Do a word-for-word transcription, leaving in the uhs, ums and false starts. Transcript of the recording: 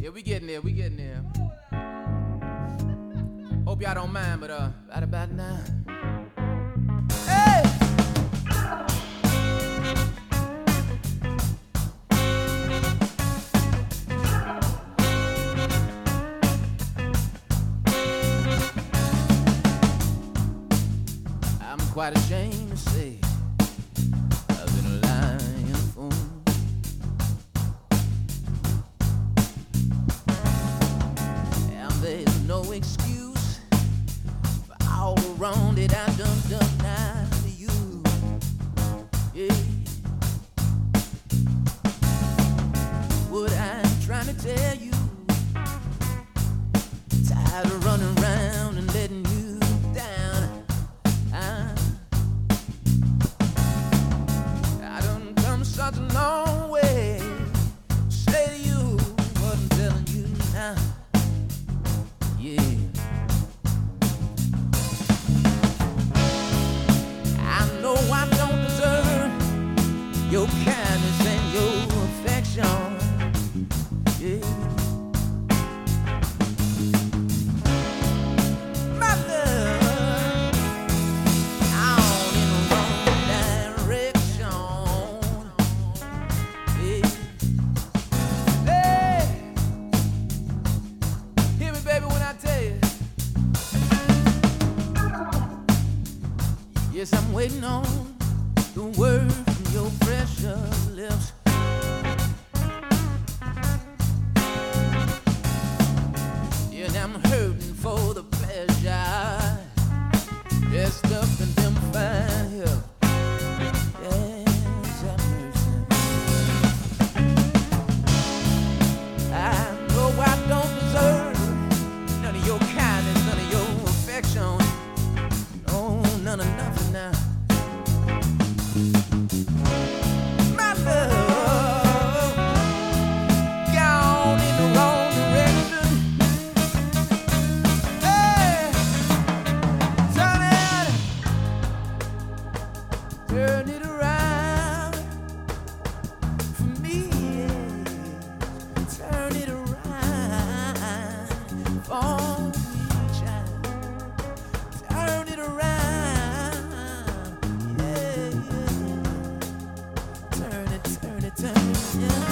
Yeah, we getting there, we getting there. Hope y'all don't mind, but uh, right about now. Hey! I'm quite ashamed to say I've been a lying fool. And there's no excuse for all the wrong that I done done now to you. Yeah. What I'm trying to tell you, tired of running around and letting you down. I, I done come such a long way to say to you what I'm telling you now. Yeah. I know I don't deserve your kindness and your affection. Yeah. My love, out in the wrong direction. Yeah. Hey, hear me, baby, when I tell you. Yes, I'm waiting on the word from your precious lips. Yeah, and I'm hurting for the pleasure dressed up in them fine hips. Yes, have mercy. I know I don't deserve none of your kindness, none of your affection. Oh, none of nothing now. My love, gone in the wrong direction. Hey, turn it, turn it around for me. Yeah. Turn it around for me, child. Turn it around, yeah, yeah. Turn it, turn it, turn it, yeah.